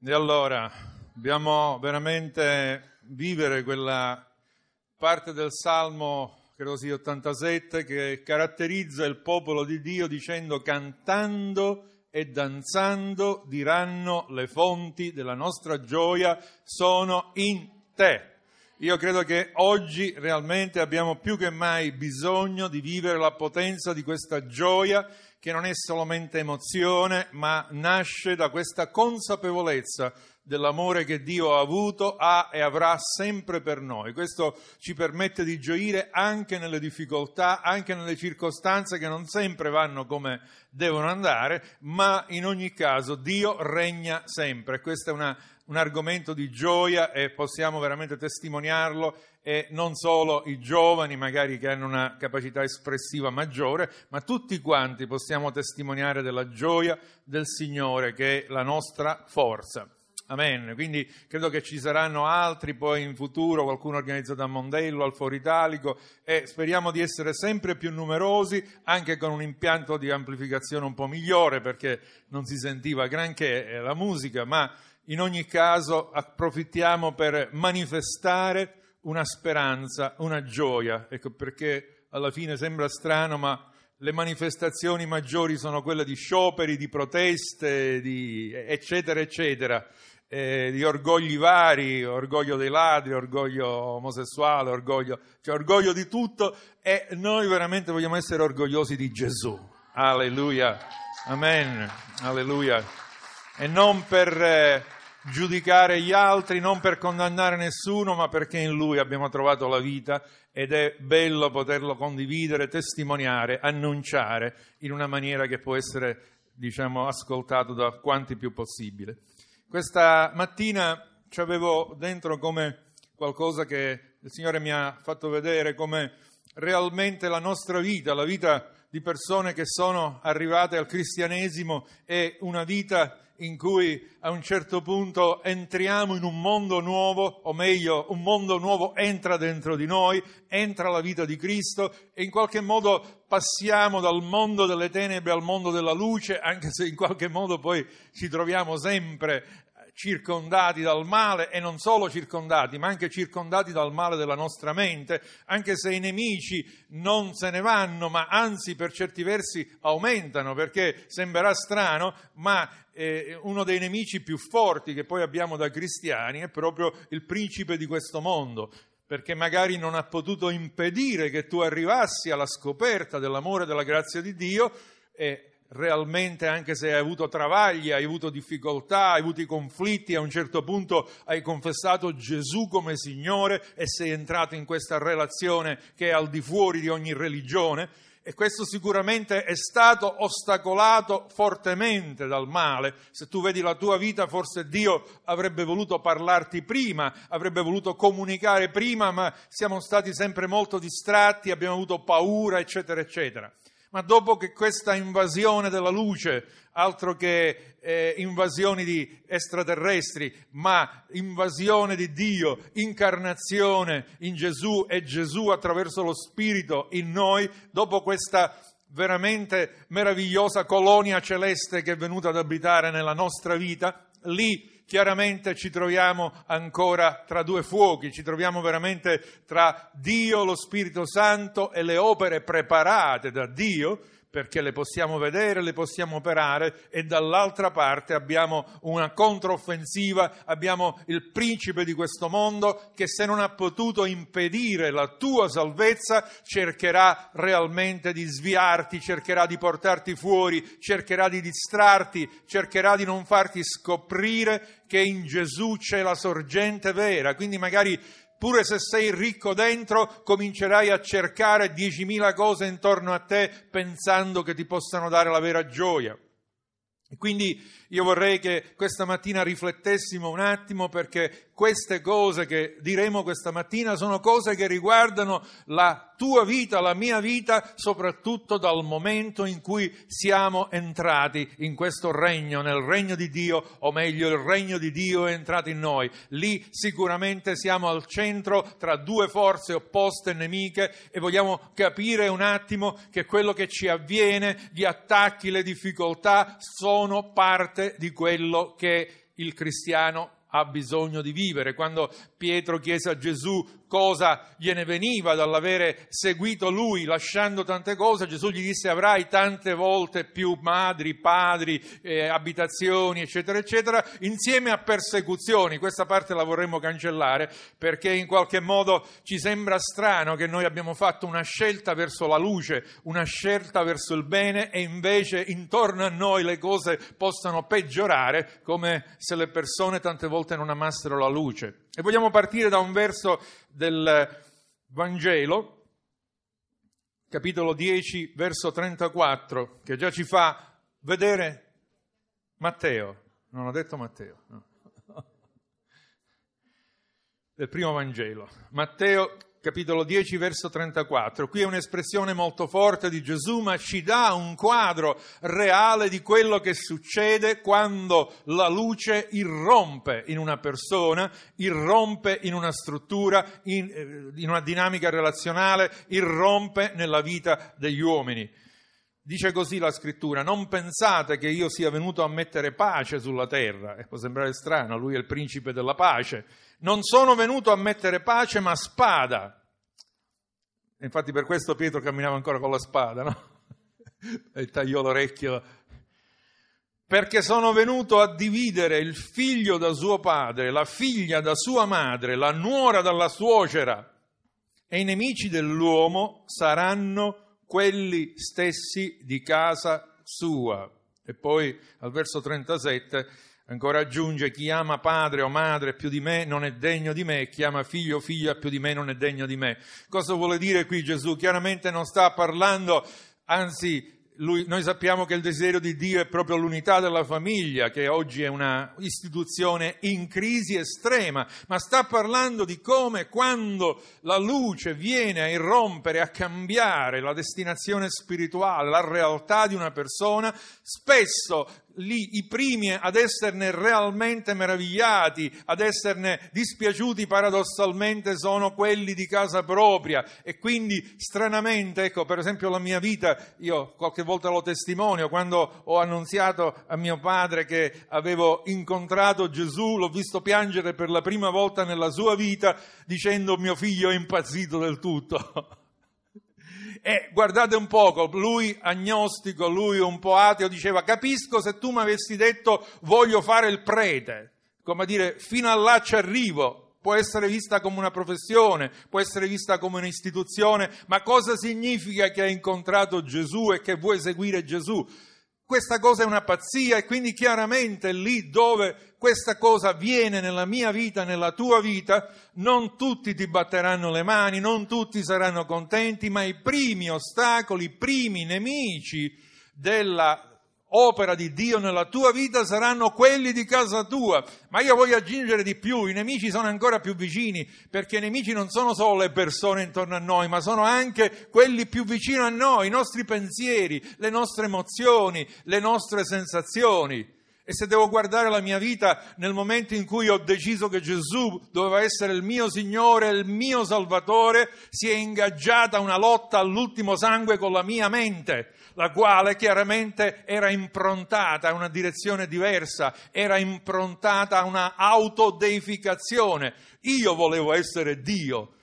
E allora, dobbiamo veramente vivere quella parte del Salmo, credo sia 87, che caratterizza il popolo di Dio dicendo: cantando e danzando diranno le fonti della nostra gioia sono in te. Io credo che oggi realmente abbiamo più che mai bisogno di vivere la potenza di questa gioia, che non è solamente emozione, ma nasce da questa consapevolezza dell'amore che Dio ha avuto, ha e avrà sempre per noi. Questo ci permette di gioire anche nelle difficoltà, anche nelle circostanze che non sempre vanno come devono andare, ma in ogni caso Dio regna sempre. Questo è un argomento di gioia e possiamo veramente testimoniarlo, e non solo i giovani magari che hanno una capacità espressiva maggiore, ma tutti quanti possiamo testimoniare della gioia del Signore, che è la nostra forza. Amen. Quindi credo che ci saranno altri poi in futuro, qualcuno organizzato a Mondello, al Foro Italico, e speriamo di essere sempre più numerosi, anche con un impianto di amplificazione un po' migliore, perché non si sentiva granché la musica, ma in ogni caso approfittiamo per manifestare una speranza, una gioia. Ecco perché alla fine sembra strano, ma le manifestazioni maggiori sono quelle di scioperi, di proteste, di eccetera, eccetera, di orgogli vari, orgoglio dei ladri, orgoglio omosessuale, orgoglio di tutto, e noi veramente vogliamo essere orgogliosi di Gesù. Alleluia, amen, alleluia. E non per giudicare gli altri, non per condannare nessuno, ma perché in Lui abbiamo trovato la vita, ed è bello poterlo condividere, testimoniare, annunciare in una maniera che può essere, ascoltato da quanti più possibile. Questa mattina ci avevo dentro come qualcosa che il Signore mi ha fatto vedere, come realmente la nostra vita, la vita di persone che sono arrivate al cristianesimo, è una vita in cui a un certo punto entriamo in un mondo nuovo, o meglio, un mondo nuovo entra dentro di noi, entra la vita di Cristo, e in qualche modo passiamo dal mondo delle tenebre al mondo della luce, anche se in qualche modo poi ci troviamo sempre circondati dal male, e non solo circondati, ma anche circondati dal male della nostra mente, anche se i nemici non se ne vanno, ma anzi per certi versi aumentano, perché sembrerà strano, ma uno dei nemici più forti che poi abbiamo da cristiani è proprio il principe di questo mondo, perché magari non ha potuto impedire che tu arrivassi alla scoperta dell'amore e della grazia di Dio, e realmente, anche se hai avuto travagli, hai avuto difficoltà, hai avuto i conflitti, a un certo punto hai confessato Gesù come Signore e sei entrato in questa relazione che è al di fuori di ogni religione, e questo sicuramente è stato ostacolato fortemente dal male. Se tu vedi la tua vita, forse Dio avrebbe voluto parlarti prima, avrebbe voluto comunicare prima, ma siamo stati sempre molto distratti, abbiamo avuto paura, eccetera, eccetera. Ma dopo che questa invasione della luce, altro che invasioni di extraterrestri, ma invasione di Dio, incarnazione in Gesù e Gesù attraverso lo Spirito in noi, dopo questa veramente meravigliosa colonia celeste che è venuta ad abitare nella nostra vita, lì chiaramente ci troviamo ancora tra due fuochi, ci troviamo veramente tra Dio, lo Spirito Santo e le opere preparate da Dio, perché le possiamo vedere, le possiamo operare, e dall'altra parte abbiamo una controffensiva, abbiamo il principe di questo mondo che, se non ha potuto impedire la tua salvezza, cercherà realmente di sviarti, cercherà di portarti fuori, cercherà di distrarti, cercherà di non farti scoprire che in Gesù c'è la sorgente vera. Quindi magari pure se sei ricco dentro, comincerai a cercare 10.000 cose intorno a te pensando che ti possano dare la vera gioia. E quindi io vorrei che questa mattina riflettessimo un attimo, perché queste cose che diremo questa mattina sono cose che riguardano la tua vita, la mia vita, soprattutto dal momento in cui siamo entrati in questo regno, nel regno di Dio, o meglio il regno di Dio è entrato in noi. Lì sicuramente siamo al centro tra due forze opposte e nemiche, e vogliamo capire un attimo che quello che ci avviene, gli attacchi, le difficoltà, sono parte di quello che il cristiano ha bisogno di vivere. Quando Pietro chiese a Gesù cosa gliene veniva dall'avere seguito lui, lasciando tante cose, Gesù gli disse: avrai tante volte più madri, padri, abitazioni, eccetera, eccetera, insieme a persecuzioni. Questa parte la vorremmo cancellare, perché in qualche modo ci sembra strano che noi abbiamo fatto una scelta verso la luce, una scelta verso il bene, e invece intorno a noi le cose possano peggiorare, come se le persone tante volte non amassero la luce. E vogliamo partire da un verso del Vangelo, capitolo 10, verso 34, che già ci fa vedere Matteo. Non ho detto Matteo, no. Del primo Vangelo. Matteo, capitolo 10, verso 34. Qui è un'espressione molto forte di Gesù, ma ci dà un quadro reale di quello che succede quando la luce irrompe in una persona, irrompe in una struttura, in una dinamica relazionale, irrompe nella vita degli uomini. Dice così la Scrittura: non pensate che io sia venuto a mettere pace sulla terra. Può sembrare strano, lui è il principe della pace. Non sono venuto a mettere pace, ma spada. Infatti per questo Pietro camminava ancora con la spada, no? E tagliò l'orecchio. Perché sono venuto a dividere il figlio da suo padre, la figlia da sua madre, la nuora dalla suocera. E i nemici dell'uomo saranno quelli stessi di casa sua. E poi al verso 37 ancora aggiunge: chi ama padre o madre più di me non è degno di me, e chi ama figlio o figlia più di me non è degno di me. Cosa vuole dire qui Gesù? Chiaramente non sta parlando, anzi noi sappiamo che il desiderio di Dio è proprio l'unità della famiglia, che oggi è una istituzione in crisi estrema, ma sta parlando di come, quando la luce viene a irrompere, a cambiare la destinazione spirituale, la realtà di una persona, spesso lì i primi ad esserne realmente meravigliati, ad esserne dispiaciuti paradossalmente, sono quelli di casa propria. E quindi stranamente, ecco, per esempio la mia vita, io qualche volta lo testimonio, quando ho annunziato a mio padre che avevo incontrato Gesù, l'ho visto piangere per la prima volta nella sua vita dicendo: mio figlio è impazzito del tutto. E guardate un poco, lui agnostico, lui un po' ateo, diceva: capisco se tu mi avessi detto voglio fare il prete, come a dire fino a là ci arrivo. Può essere vista come una professione, può essere vista come un'istituzione, ma cosa significa che hai incontrato Gesù e che vuoi seguire Gesù? Questa cosa è una pazzia, e quindi chiaramente lì dove questa cosa avviene nella mia vita, nella tua vita, non tutti ti batteranno le mani, non tutti saranno contenti, ma i primi ostacoli, i primi nemici della opera di Dio nella tua vita saranno quelli di casa tua. Ma io voglio aggiungere di più: i nemici sono ancora più vicini, perché i nemici non sono solo le persone intorno a noi, ma sono anche quelli più vicino a noi, i nostri pensieri, le nostre emozioni, le nostre sensazioni. E se devo guardare la mia vita nel momento in cui ho deciso che Gesù doveva essere il mio Signore, il mio Salvatore, si è ingaggiata una lotta all'ultimo sangue con la mia mente, la quale chiaramente era improntata a una direzione diversa, era improntata a una autodeificazione. Io volevo essere Dio.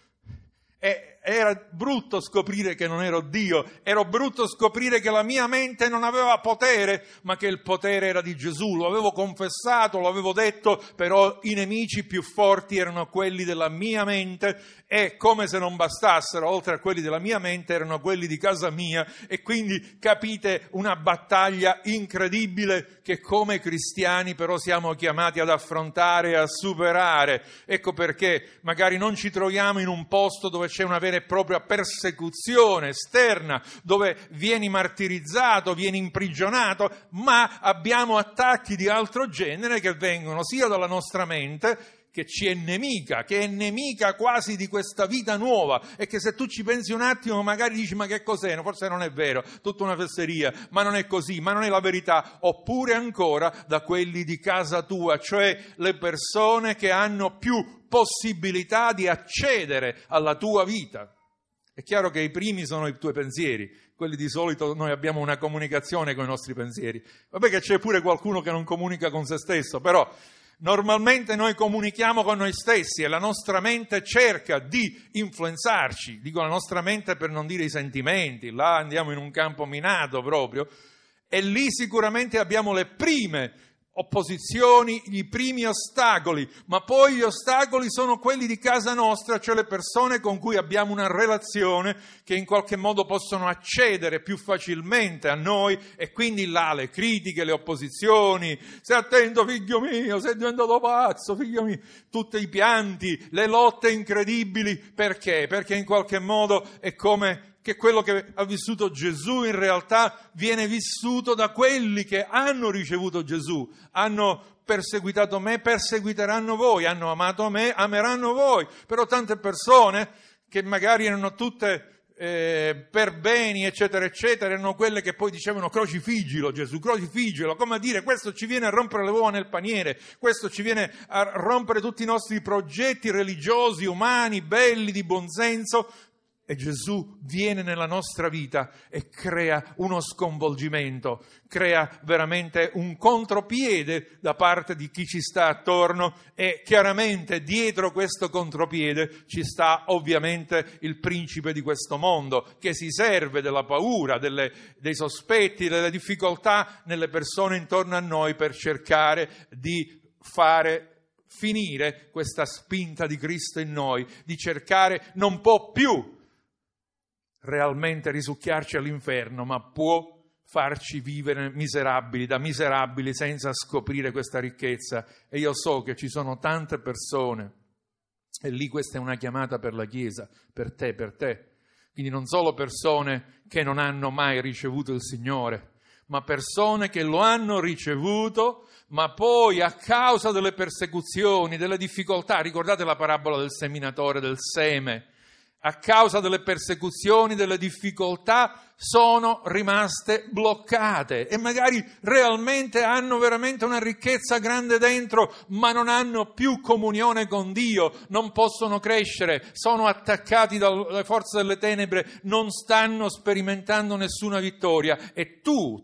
E era brutto scoprire che non ero Dio, era brutto scoprire che la mia mente non aveva potere, ma che il potere era di Gesù. Lo avevo confessato, lo avevo detto, però i nemici più forti erano quelli della mia mente, e come se non bastassero, oltre a quelli della mia mente erano quelli di casa mia. E quindi capite, una battaglia incredibile che come cristiani però siamo chiamati ad affrontare e a superare. Ecco perché magari non ci troviamo in un posto dove c'è una vera e propria persecuzione esterna, dove vieni martirizzato, vieni imprigionato, ma abbiamo attacchi di altro genere che vengono sia dalla nostra mente, che ci è nemica, che è nemica quasi di questa vita nuova, e che se tu ci pensi un attimo magari dici: ma che cos'è? Forse non è vero, tutta una fesseria, ma non è così, ma non è la verità. Oppure ancora da quelli di casa tua, cioè le persone che hanno più possibilità di accedere alla tua vita. È chiaro che i primi sono i tuoi pensieri, quelli di solito noi abbiamo una comunicazione con i nostri pensieri. Vabbè che c'è pure qualcuno che non comunica con se stesso, però Normalmente noi comunichiamo con noi stessi e la nostra mente cerca di influenzarci. Dico la nostra mente per non dire i sentimenti, là andiamo in un campo minato proprio, e lì sicuramente abbiamo le prime opposizioni, i primi ostacoli, ma poi gli ostacoli sono quelli di casa nostra, cioè le persone con cui abbiamo una relazione che in qualche modo possono accedere più facilmente a noi, e quindi là le critiche, le opposizioni, stai attento figlio mio, sei diventato pazzo figlio mio, tutti i pianti, le lotte incredibili. Perché? Perché in qualche modo è come che quello che ha vissuto Gesù in realtà viene vissuto da quelli che hanno ricevuto Gesù, hanno perseguitato me, perseguiteranno voi, hanno amato me, ameranno voi. Però tante persone che magari erano tutte per beni, eccetera, eccetera, erano quelle che poi dicevano crocifiggilo Gesù, crocifiggilo, come a dire questo ci viene a rompere le uova nel paniere, questo ci viene a rompere tutti i nostri progetti religiosi, umani, belli, di buonsenso. E Gesù viene nella nostra vita e crea uno sconvolgimento, crea veramente un contropiede da parte di chi ci sta attorno, e chiaramente dietro questo contropiede ci sta ovviamente il principe di questo mondo, che si serve della paura, dei sospetti, delle difficoltà nelle persone intorno a noi per cercare di fare finire questa spinta di Cristo in noi, di cercare, non può più realmente risucchiarci all'inferno, ma può farci vivere miserabili senza scoprire questa ricchezza. E io so che ci sono tante persone, e lì questa è una chiamata per la Chiesa, per te, quindi non solo persone che non hanno mai ricevuto il Signore, ma persone che lo hanno ricevuto, ma poi a causa delle persecuzioni, delle difficoltà, ricordate la parabola del seminatore, del seme, a causa delle persecuzioni, delle difficoltà, sono rimaste bloccate e magari realmente hanno veramente una ricchezza grande dentro, ma non hanno più comunione con Dio, non possono crescere, sono attaccati dalle forze delle tenebre, non stanno sperimentando nessuna vittoria. E tu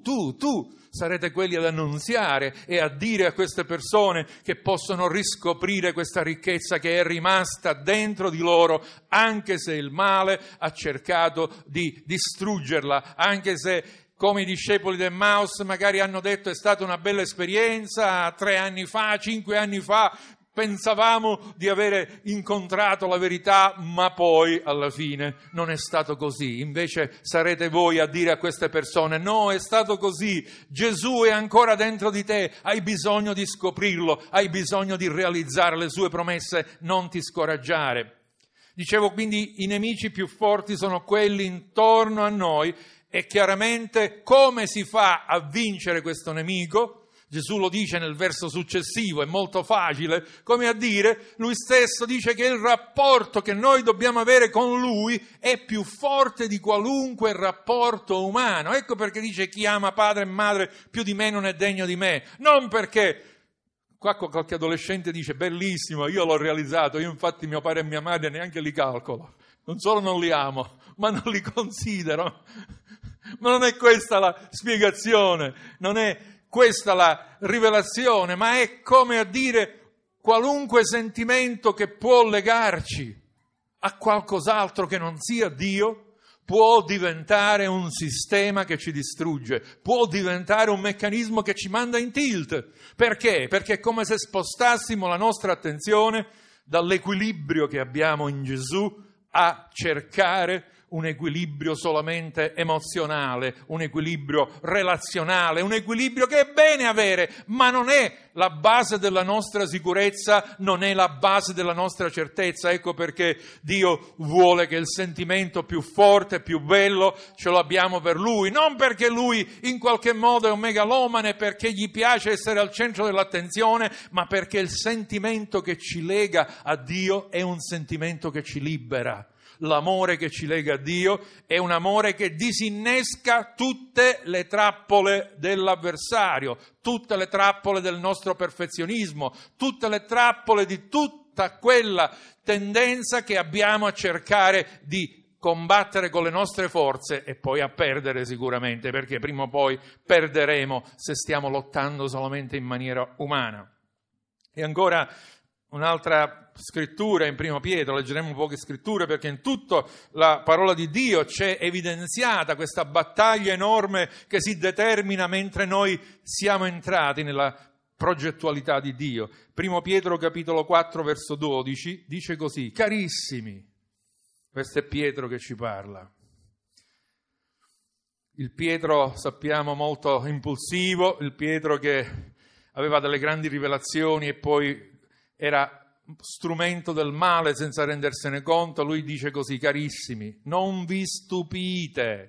sarete quelli ad annunziare e a dire a queste persone che possono riscoprire questa ricchezza che è rimasta dentro di loro, anche se il male ha cercato di distruggerla, anche se, come i discepoli di Emmaus magari hanno detto, è stata una bella esperienza 3 anni fa, 5 anni fa, pensavamo di avere incontrato la verità, ma poi alla fine non è stato così. Invece sarete voi a dire a queste persone: no, è stato così, Gesù è ancora dentro di te, hai bisogno di scoprirlo, hai bisogno di realizzare le sue promesse, non ti scoraggiare. Dicevo, quindi i nemici più forti sono quelli intorno a noi, e chiaramente come si fa a vincere questo nemico? Gesù lo dice nel verso successivo, è molto facile, come a dire, lui stesso dice che il rapporto che noi dobbiamo avere con lui è più forte di qualunque rapporto umano. Ecco perché dice: chi ama padre e madre più di me non è degno di me. Non perché, qua qualche adolescente dice: bellissimo, io l'ho realizzato, io infatti mio padre e mia madre neanche li calcolo, non solo non li amo, ma non li considero. Ma non è questa la spiegazione, non è questa la rivelazione, ma è come a dire qualunque sentimento che può legarci a qualcos'altro che non sia Dio può diventare un sistema che ci distrugge, può diventare un meccanismo che ci manda in tilt. Perché? Perché è come se spostassimo la nostra attenzione dall'equilibrio che abbiamo in Gesù a cercare un equilibrio solamente emozionale, un equilibrio relazionale, un equilibrio che è bene avere, ma non è la base della nostra sicurezza, non è la base della nostra certezza. Ecco perché Dio vuole che il sentimento più forte, più bello, ce lo abbiamo per Lui, non perché Lui in qualche modo è un megalomane, perché gli piace essere al centro dell'attenzione, ma perché il sentimento che ci lega a Dio è un sentimento che ci libera. L'amore che ci lega a Dio è un amore che disinnesca tutte le trappole dell'avversario, tutte le trappole del nostro perfezionismo, tutte le trappole di tutta quella tendenza che abbiamo a cercare di combattere con le nostre forze e poi a perdere sicuramente, perché prima o poi perderemo se stiamo lottando solamente in maniera umana. E ancora un'altra scrittura in Primo Pietro, leggeremo poche scritture perché in tutta la parola di Dio c'è evidenziata questa battaglia enorme che si determina mentre noi siamo entrati nella progettualità di Dio. Primo Pietro capitolo 4 verso 12 dice così: carissimi, questo è Pietro che ci parla. Il Pietro, sappiamo, molto impulsivo, il Pietro che aveva delle grandi rivelazioni e poi era strumento del male senza rendersene conto. Lui dice così: carissimi, non vi stupite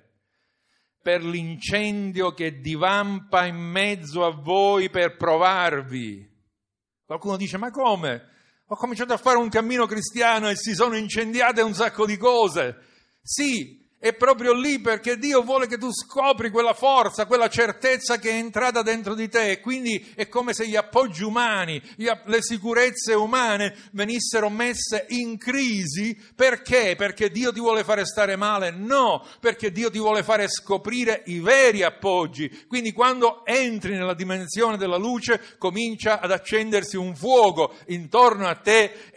per l'incendio che divampa in mezzo a voi per provarvi. Qualcuno dice: ma come? Ho cominciato a fare un cammino cristiano e si sono incendiate un sacco di cose. Sì, è proprio lì perché Dio vuole che tu scopri quella forza, quella certezza che è entrata dentro di te, e quindi è come se gli appoggi umani, le sicurezze umane venissero messe in crisi. Perché? Perché Dio ti vuole fare stare male? No, perché Dio ti vuole fare scoprire i veri appoggi. Quindi quando entri nella dimensione della luce comincia ad accendersi un fuoco intorno a te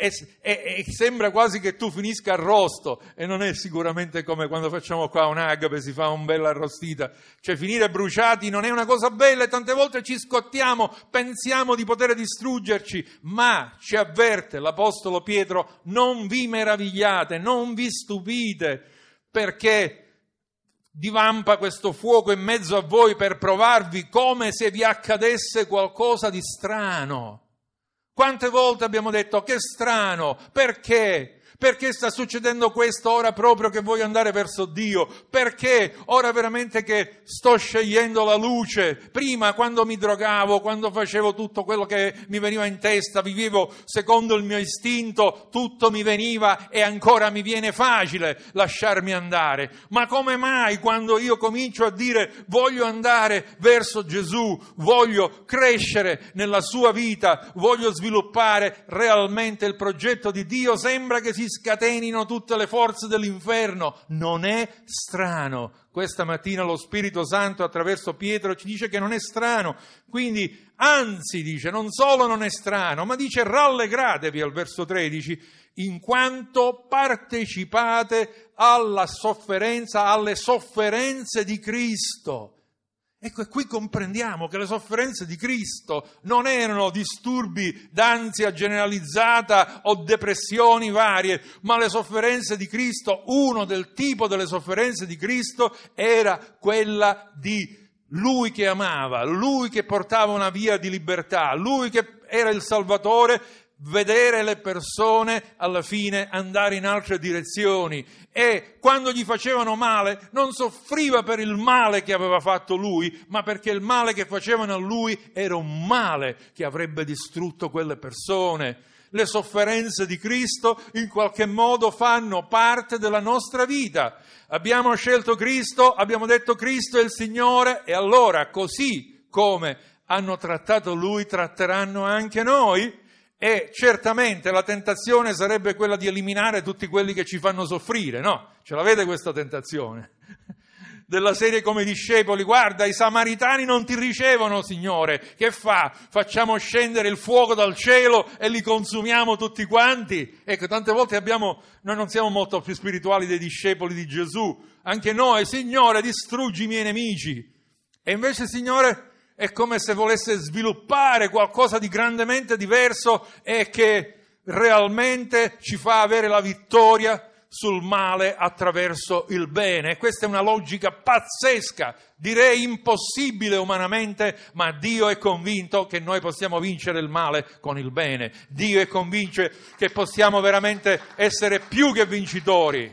e sembra quasi che tu finisca arrosto, e non è sicuramente come quando facciamo qua un'agape, si fa un bella arrostita, cioè finire bruciati non è una cosa bella e tante volte ci scottiamo, pensiamo di poter distruggerci, ma ci avverte l'Apostolo Pietro: non vi meravigliate, non vi stupite, perché divampa questo fuoco in mezzo a voi per provarvi come se vi accadesse qualcosa di strano. Quante volte abbiamo detto: che strano, perché? Perché sta succedendo questo ora proprio che voglio andare verso Dio? Perché ora veramente che sto scegliendo la luce? Prima, quando mi drogavo, quando facevo tutto quello che mi veniva in testa, vivevo secondo il mio istinto, tutto mi veniva e ancora mi viene facile lasciarmi andare. Ma come mai quando io comincio a dire voglio andare verso Gesù, voglio crescere nella sua vita, voglio sviluppare realmente il progetto di Dio, sembra che si scatenino tutte le forze dell'inferno? Non è strano. Questa mattina lo Spirito Santo attraverso Pietro ci dice che non è strano. Quindi, anzi, dice, non solo non è strano, ma dice: rallegratevi al verso 13, in quanto partecipate alla sofferenza, alle sofferenze di Cristo. Ecco, e qui comprendiamo che le sofferenze di Cristo non erano disturbi d'ansia generalizzata o depressioni varie, ma le sofferenze di Cristo, uno del tipo delle sofferenze di Cristo era quella di Lui che amava, Lui che portava una via di libertà, Lui che era il Salvatore, vedere le persone alla fine andare in altre direzioni, e quando gli facevano male non soffriva per il male che aveva fatto lui, ma perché il male che facevano a lui era un male che avrebbe distrutto quelle persone. Le sofferenze di Cristo in qualche modo fanno parte della nostra vita. Abbiamo scelto Cristo, abbiamo detto Cristo è il Signore, e allora così come hanno trattato Lui tratteranno anche noi. E certamente la tentazione sarebbe quella di eliminare tutti quelli che ci fanno soffrire, no? Ce l'avete questa tentazione? Della serie come i discepoli: guarda, i samaritani non ti ricevono, Signore, che fa? Facciamo scendere il fuoco dal cielo e li consumiamo tutti quanti? Ecco, tante volte noi non siamo molto più spirituali dei discepoli di Gesù, anche noi: Signore, distruggi i miei nemici. E invece, Signore, è come se volesse sviluppare qualcosa di grandemente diverso e che realmente ci fa avere la vittoria sul male attraverso il bene. E questa è una logica pazzesca, direi impossibile umanamente, ma Dio è convinto che noi possiamo vincere il male con il bene. Dio è convinto che possiamo veramente essere più che vincitori.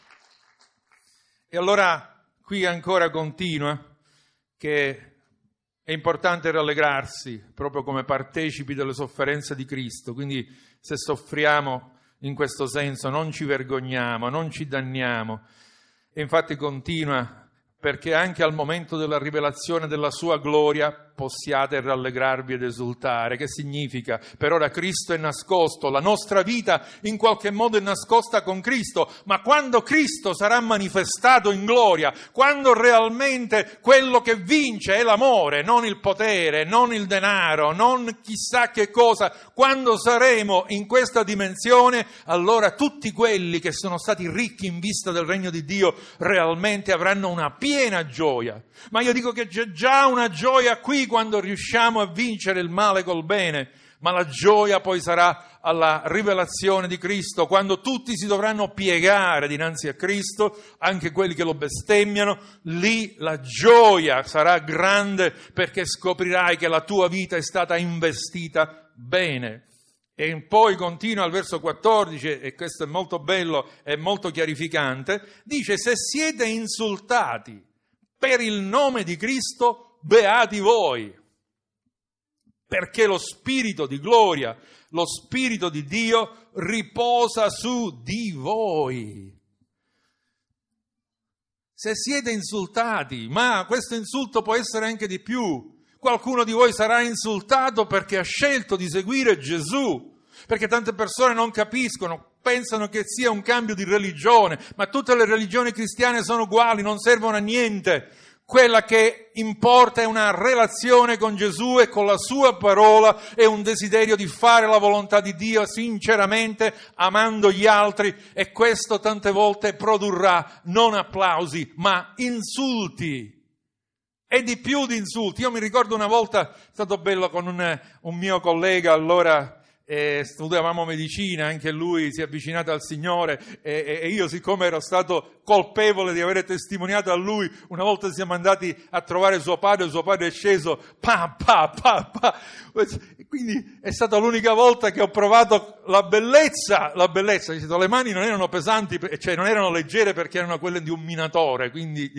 E allora qui ancora continua che è importante rallegrarsi proprio come partecipi delle sofferenze di Cristo. Quindi se soffriamo in questo senso non ci vergogniamo, non ci danniamo. E infatti continua: perché anche al momento della rivelazione della sua gloria possiate rallegrarvi ed esultare. Che significa? Per ora Cristo è nascosto, la nostra vita in qualche modo è nascosta con Cristo, ma quando Cristo sarà manifestato in gloria, quando realmente quello che vince è l'amore, non il potere, non il denaro, non chissà che cosa, quando saremo in questa dimensione, allora tutti quelli che sono stati ricchi in vista del regno di Dio realmente avranno una piena gioia. Ma io dico che c'è già una gioia qui quando riusciamo a vincere il male col bene, ma la gioia poi sarà alla rivelazione di Cristo, quando tutti si dovranno piegare dinanzi a Cristo, anche quelli che lo bestemmiano. Lì la gioia sarà grande, perché scoprirai che la tua vita è stata investita bene. E poi continua al verso 14, e questo è molto bello e molto chiarificante, dice: se siete insultati per il nome di Cristo, beati voi, perché lo Spirito di gloria, lo Spirito di Dio riposa su di voi. Se siete insultati, ma questo insulto può essere anche di più. Qualcuno di voi sarà insultato perché ha scelto di seguire Gesù, perché tante persone non capiscono, pensano che sia un cambio di religione, ma tutte le religioni cristiane sono uguali, non servono a niente. Quella che importa è una relazione con Gesù e con la sua parola, e un desiderio di fare la volontà di Dio sinceramente, amando gli altri, e questo tante volte produrrà non applausi, ma insulti. E di più di insulti. Io mi ricordo una volta, è stato bello, con un mio collega, allora studiavamo medicina, anche lui si è avvicinato al Signore, e io, siccome ero stato colpevole di avere testimoniato a lui, una volta siamo andati a trovare suo padre è sceso, quindi è stata l'unica volta che ho provato la bellezza, le mani non erano pesanti, cioè non erano leggere perché erano quelle di un minatore, quindi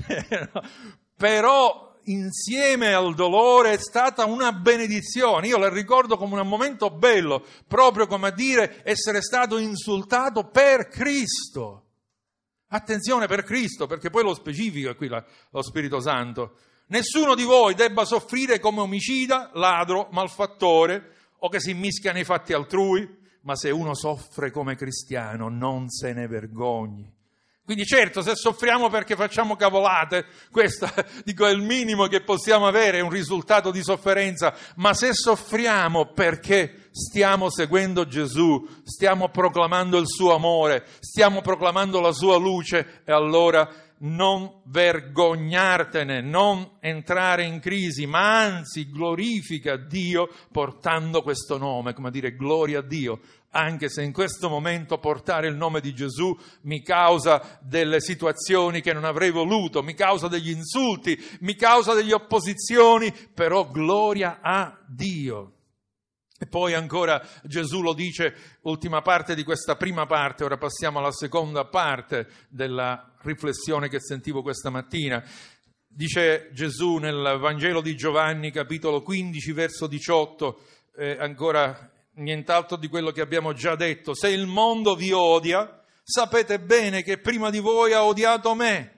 però insieme al dolore è stata una benedizione. Io la ricordo come un momento bello, proprio come a dire essere stato insultato per Cristo. Attenzione, per Cristo, perché poi lo specifica qui lo Spirito Santo. Nessuno di voi debba soffrire come omicida, ladro, malfattore o che si immischia nei fatti altrui, ma se uno soffre come cristiano non se ne vergogni. Quindi certo, se soffriamo perché facciamo cavolate, questo dico è il minimo che possiamo avere, è un risultato di sofferenza, ma se soffriamo perché stiamo seguendo Gesù, stiamo proclamando il suo amore, stiamo proclamando la sua luce, e allora non vergognartene, non entrare in crisi, ma anzi glorifica Dio portando questo nome, come dire gloria a Dio. Anche se in questo momento portare il nome di Gesù mi causa delle situazioni che non avrei voluto, mi causa degli insulti, mi causa delle opposizioni, però gloria a Dio. E poi ancora Gesù lo dice, ultima parte di questa prima parte, ora passiamo alla seconda parte della riflessione che sentivo questa mattina. Dice Gesù nel Vangelo di Giovanni, capitolo 15, verso 18, ancora nient'altro di quello che abbiamo già detto: se il mondo vi odia, sapete bene che prima di voi ha odiato me.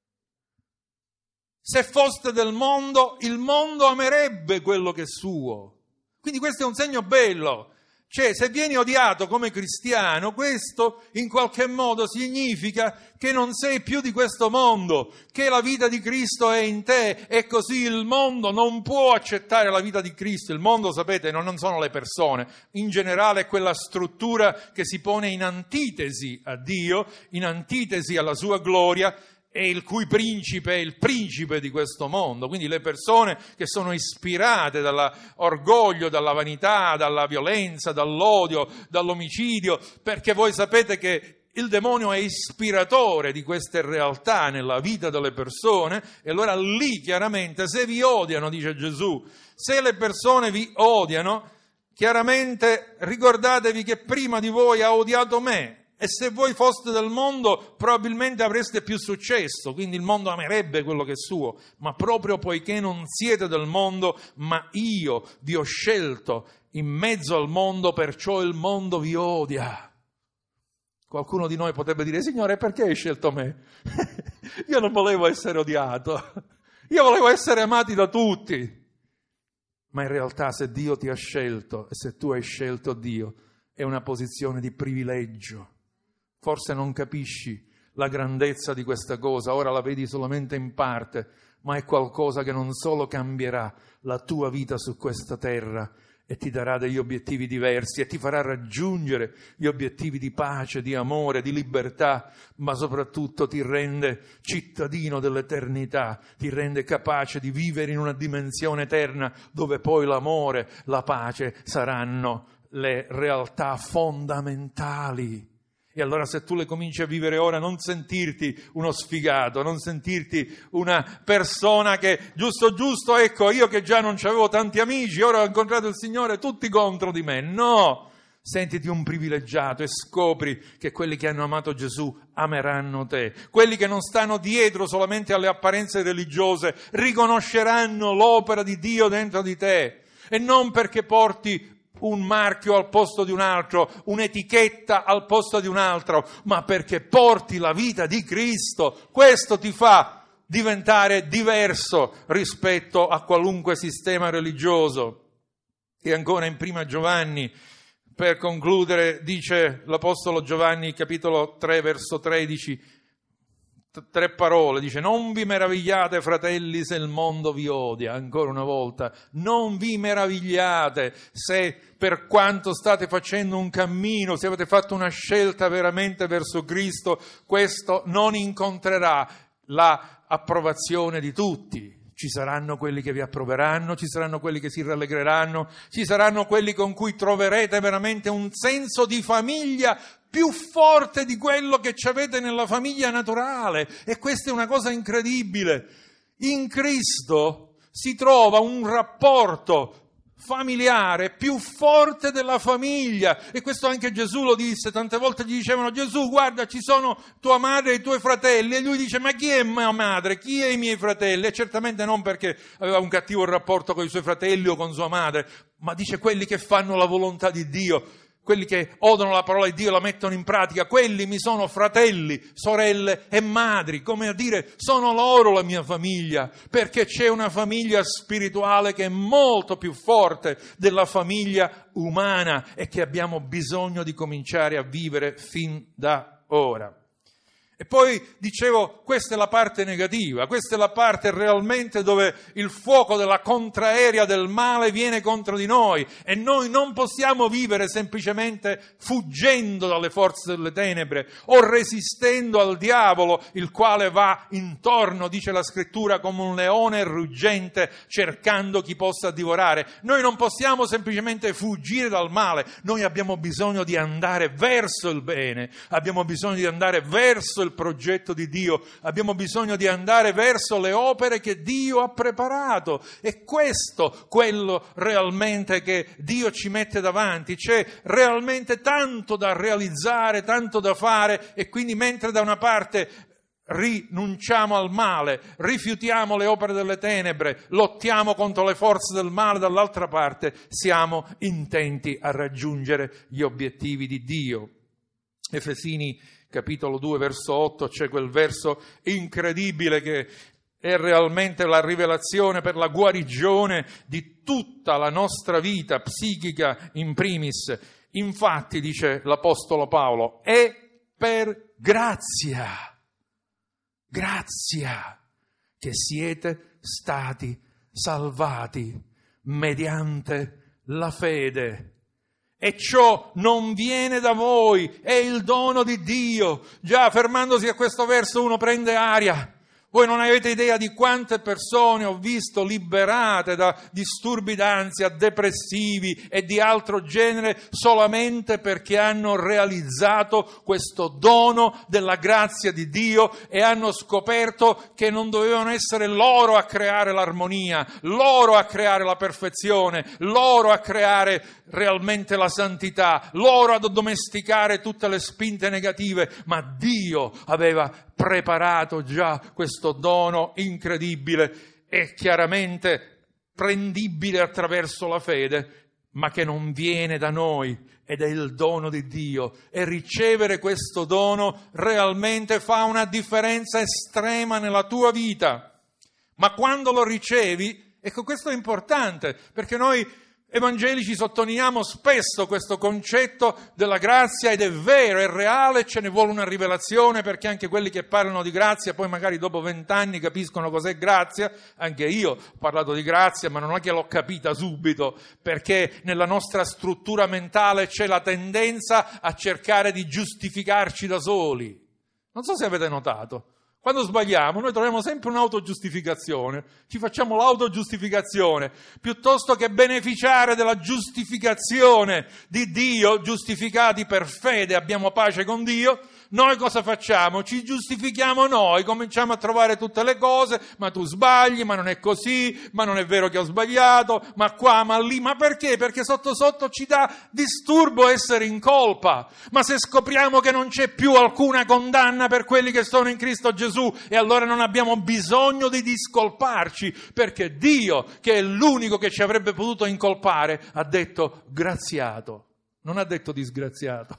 Se foste del mondo, il mondo amerebbe quello che è suo. Quindi questo è un segno bello. Cioè, se vieni odiato come cristiano, questo in qualche modo significa che non sei più di questo mondo, che la vita di Cristo è in te, e così il mondo non può accettare la vita di Cristo. Il mondo, sapete, non sono le persone, in generale è quella struttura che si pone in antitesi a Dio, in antitesi alla sua gloria, e il cui principe è il principe di questo mondo. Quindi le persone che sono ispirate dall'orgoglio, dalla vanità, dalla violenza, dall'odio, dall'omicidio, perché voi sapete che il demonio è ispiratore di queste realtà nella vita delle persone, e allora lì chiaramente, se vi odiano, dice Gesù, se le persone vi odiano, chiaramente ricordatevi che prima di voi ha odiato me. E se voi foste del mondo probabilmente avreste più successo, quindi il mondo amerebbe quello che è suo, ma proprio poiché non siete del mondo, ma io vi ho scelto in mezzo al mondo, perciò il mondo vi odia. Qualcuno di noi potrebbe dire: Signore, perché hai scelto me? Io non volevo essere odiato, io volevo essere amati da tutti. Ma in realtà se Dio ti ha scelto e se tu hai scelto Dio, è una posizione di privilegio. Forse non capisci la grandezza di questa cosa, ora la vedi solamente in parte, ma è qualcosa che non solo cambierà la tua vita su questa terra e ti darà degli obiettivi diversi e ti farà raggiungere gli obiettivi di pace, di amore, di libertà, ma soprattutto ti rende cittadino dell'eternità, ti rende capace di vivere in una dimensione eterna dove poi l'amore, la pace saranno le realtà fondamentali. E allora se tu le cominci a vivere ora, non sentirti uno sfigato, non sentirti una persona che giusto, ecco, io che già non avevo tanti amici, ora ho incontrato il Signore, tutti contro di me. No, sentiti un privilegiato e scopri che quelli che hanno amato Gesù ameranno te. Quelli che non stanno dietro solamente alle apparenze religiose riconosceranno l'opera di Dio dentro di te. E non perché porti un marchio al posto di un altro, un'etichetta al posto di un altro, ma perché porti la vita di Cristo. Questo ti fa diventare diverso rispetto a qualunque sistema religioso. E ancora in Prima Giovanni, per concludere, dice l'Apostolo Giovanni, capitolo 3, verso 13, 3 parole, dice: non vi meravigliate, fratelli, se il mondo vi odia. Ancora una volta, non vi meravigliate se per quanto state facendo un cammino, se avete fatto una scelta veramente verso Cristo, questo non incontrerà la approvazione di tutti. Ci saranno quelli che vi approveranno, ci saranno quelli che si rallegreranno, ci saranno quelli con cui troverete veramente un senso di famiglia più forte di quello che ci avete nella famiglia naturale. E questa è una cosa incredibile. In Cristo si trova un rapporto familiare più forte della famiglia, e questo anche Gesù lo disse. Tante volte gli dicevano: Gesù, guarda, ci sono tua madre e i tuoi fratelli, e lui dice: ma chi è mia madre, chi è i miei fratelli? E certamente non perché aveva un cattivo rapporto con i suoi fratelli o con sua madre, ma dice quelli che fanno la volontà di Dio, quelli che odono la parola di Dio e la mettono in pratica, quelli mi sono fratelli, sorelle e madri, come a dire, sono loro la mia famiglia, perché c'è una famiglia spirituale che è molto più forte della famiglia umana e che abbiamo bisogno di cominciare a vivere fin da ora. E poi dicevo, questa è la parte negativa, questa è la parte realmente dove il fuoco della contraerea del male viene contro di noi, e noi non possiamo vivere semplicemente fuggendo dalle forze delle tenebre o resistendo al diavolo, il quale va intorno, dice la scrittura, come un leone ruggente cercando chi possa divorare. Noi non possiamo semplicemente fuggire dal male, noi abbiamo bisogno di andare verso il bene, abbiamo bisogno di andare verso il progetto di Dio, abbiamo bisogno di andare verso le opere che Dio ha preparato. E questo, quello realmente che Dio ci mette davanti. C'è realmente tanto da realizzare, tanto da fare, e quindi mentre da una parte rinunciamo al male, rifiutiamo le opere delle tenebre, lottiamo contro le forze del male, dall'altra parte siamo intenti a raggiungere gli obiettivi di Dio. Efesini capitolo 2, verso 8, c'è quel verso incredibile che è realmente la rivelazione per la guarigione di tutta la nostra vita psichica in primis. Infatti, dice l'Apostolo Paolo, è per grazia che siete stati salvati mediante la fede. E ciò non viene da voi, è il dono di Dio. Già, fermandosi a questo verso uno prende aria. Voi non avete idea di quante persone ho visto liberate da disturbi d'ansia, depressivi e di altro genere, solamente perché hanno realizzato questo dono della grazia di Dio e hanno scoperto che non dovevano essere loro a creare l'armonia, loro a creare la perfezione, loro a creare realmente la santità, loro ad addomesticare tutte le spinte negative, ma Dio aveva preparato già questo dono incredibile e chiaramente prendibile attraverso la fede, ma che non viene da noi ed è il dono di Dio. E ricevere questo dono realmente fa una differenza estrema nella tua vita. Ma quando lo ricevi Ecco, questo è importante, perché noi evangelici sottolineiamo spesso questo concetto della grazia, ed è vero, è reale, ce ne vuole una rivelazione, perché anche quelli che parlano di grazia poi magari dopo 20 anni capiscono cos'è grazia. Anche io ho parlato di grazia, ma non è che l'ho capita subito, perché nella nostra struttura mentale c'è la tendenza a cercare di giustificarci da soli. Non so se avete notato. Quando sbagliamo noi troviamo sempre un'autogiustificazione, ci facciamo l'autogiustificazione, piuttosto che beneficiare della giustificazione di Dio, giustificati per fede, abbiamo pace con Dio. Noi cosa facciamo? Ci giustifichiamo noi, cominciamo a trovare tutte le cose, ma tu sbagli, ma non è così, ma non è vero che ho sbagliato, ma qua, ma lì, ma perché? Perché sotto sotto ci dà disturbo essere in colpa. Ma se scopriamo che non c'è più alcuna condanna per quelli che sono in Cristo Gesù, e allora non abbiamo bisogno di discolparci, perché Dio, che è l'unico che ci avrebbe potuto incolpare, ha detto graziato, non ha detto disgraziato.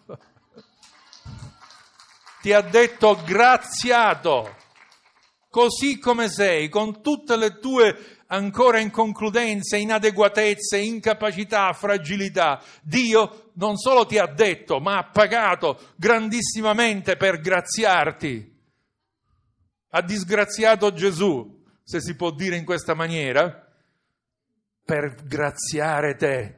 Ti ha detto graziato, così come sei, con tutte le tue ancora inconcludenze, inadeguatezze, incapacità, fragilità. Dio non solo ti ha detto, ma ha pagato grandissimamente per graziarti. Ha disgraziato Gesù, se si può dire in questa maniera, per graziare te,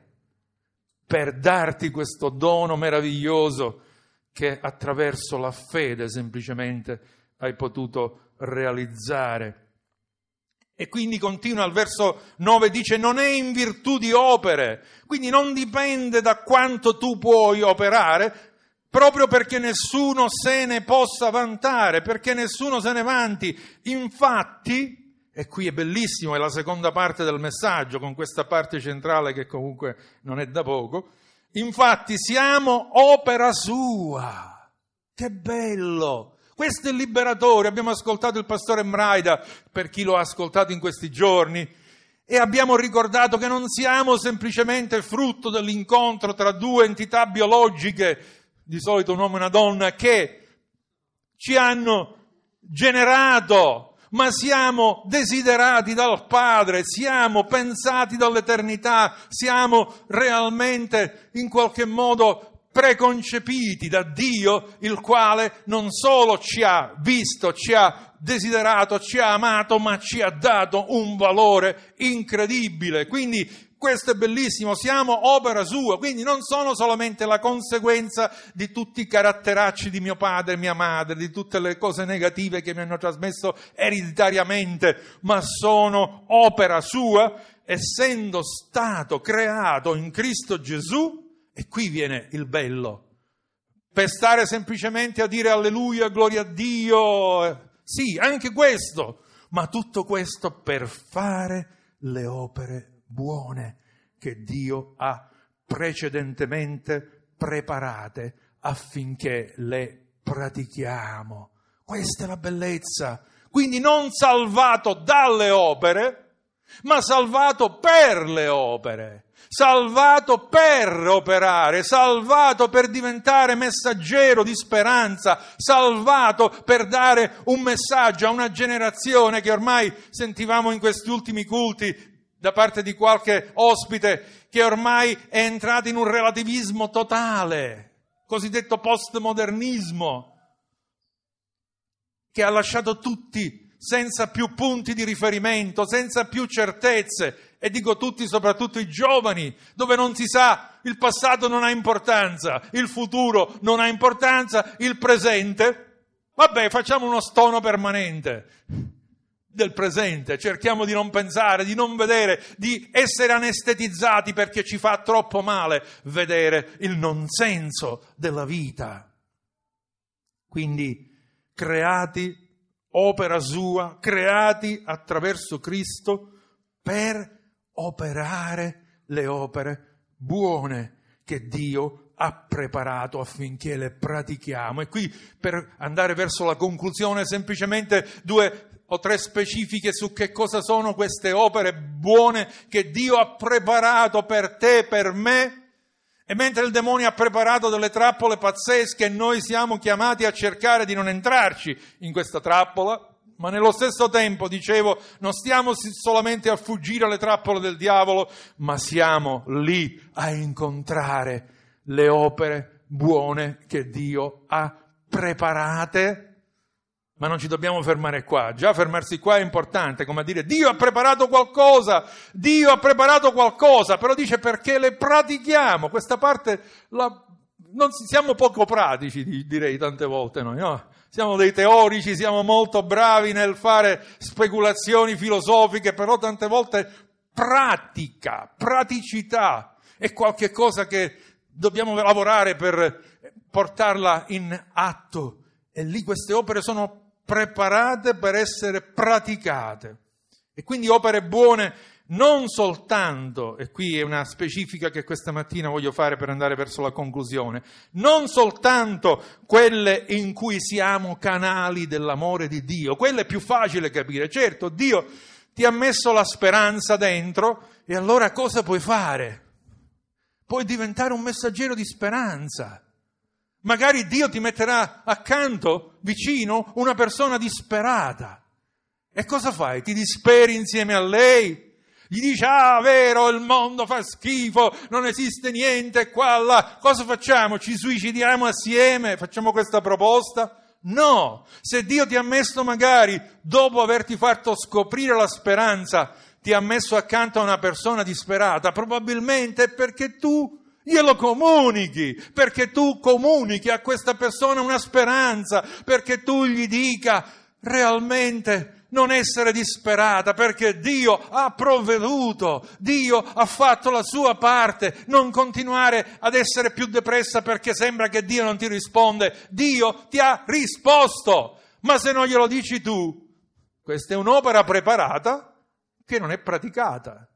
per darti questo dono meraviglioso che attraverso la fede semplicemente hai potuto realizzare. E quindi continua al verso 9, dice non è in virtù di opere, quindi non dipende da quanto tu puoi operare, proprio perché nessuno se ne possa vantare, perché nessuno se ne vanti. Infatti, e qui è bellissimo, è la seconda parte del messaggio, con questa parte centrale che comunque non è da poco, infatti siamo opera sua. Che bello! Questo è liberatore. Abbiamo ascoltato il pastore Mraida, per chi lo ha ascoltato in questi giorni, e abbiamo ricordato che non siamo semplicemente frutto dell'incontro tra due entità biologiche, di solito un uomo e una donna, che ci hanno generato, ma siamo desiderati dal Padre, siamo pensati dall'eternità, siamo realmente in qualche modo preconcepiti da Dio, il quale non solo ci ha visto, ci ha desiderato, ci ha amato, ma ci ha dato un valore incredibile. Quindi questo è bellissimo, siamo opera sua, quindi non sono solamente la conseguenza di tutti i caratteracci di mio padre e mia madre, di tutte le cose negative che mi hanno trasmesso ereditariamente, ma sono opera sua, essendo stato creato in Cristo Gesù. E qui viene il bello. Per stare semplicemente a dire alleluia, gloria a Dio, sì, anche questo, ma tutto questo per fare le opere buone che Dio ha precedentemente preparate affinché le pratichiamo. Questa è la bellezza. Quindi non salvato dalle opere, ma salvato per le opere. Salvato per operare, salvato per diventare messaggero di speranza, salvato per dare un messaggio a una generazione che ormai sentivamo in questi ultimi culti da parte di qualche ospite, che ormai è entrata in un relativismo totale, cosiddetto postmodernismo, che ha lasciato tutti senza più punti di riferimento, senza più certezze, e dico tutti, soprattutto i giovani, dove non si sa, il passato non ha importanza, il futuro non ha importanza, il presente, vabbè, facciamo uno stono permanente del presente, cerchiamo di non pensare, di non vedere, di essere anestetizzati perché ci fa troppo male vedere il non senso della vita. Quindi creati, opera sua, creati attraverso Cristo per operare le opere buone che Dio ha preparato affinché le pratichiamo. E qui, per andare verso la conclusione, semplicemente 2 o 3 specifiche su che cosa sono queste opere buone che Dio ha preparato per te e per me. E mentre il demonio ha preparato delle trappole pazzesche, noi siamo chiamati a cercare di non entrarci in questa trappola, Ma nello stesso tempo, dicevo, non stiamo solamente a fuggire alle trappole del diavolo, ma siamo lì a incontrare le opere buone che Dio ha preparate. Ma non ci dobbiamo fermare qua. Già fermarsi qua è importante, come a dire Dio ha preparato qualcosa, però dice perché le pratichiamo. Questa parte non siamo poco pratici, direi tante volte noi, no? Siamo dei teorici, siamo molto bravi nel fare speculazioni filosofiche, però tante volte praticità è qualche cosa che dobbiamo lavorare per portarla in atto. E lì queste opere sono preparate per essere praticate. E quindi opere buone non soltanto, e qui è una specifica che questa mattina voglio fare per andare verso la conclusione, non soltanto quelle in cui siamo canali dell'amore di Dio, quelle è più facile capire. Certo, Dio ti ha messo la speranza dentro e allora cosa puoi fare? Puoi diventare un messaggero di speranza. Magari Dio ti metterà accanto, vicino, una persona disperata. E cosa fai? Ti disperi insieme a lei? Gli dici, vero, il mondo fa schifo, non esiste niente qua, là. Cosa facciamo? Ci suicidiamo assieme? Facciamo questa proposta? No! Se Dio ti ha messo magari, dopo averti fatto scoprire la speranza, ti ha messo accanto a una persona disperata, probabilmente è perché tu glielo comunichi, perché tu comunichi a questa persona una speranza, perché tu gli dica realmente non essere disperata, perché Dio ha provveduto, Dio ha fatto la sua parte, non continuare ad essere più depressa perché sembra che Dio non ti risponde. Dio ti ha risposto, ma se non glielo dici tu, questa è un'opera preparata che non è praticata.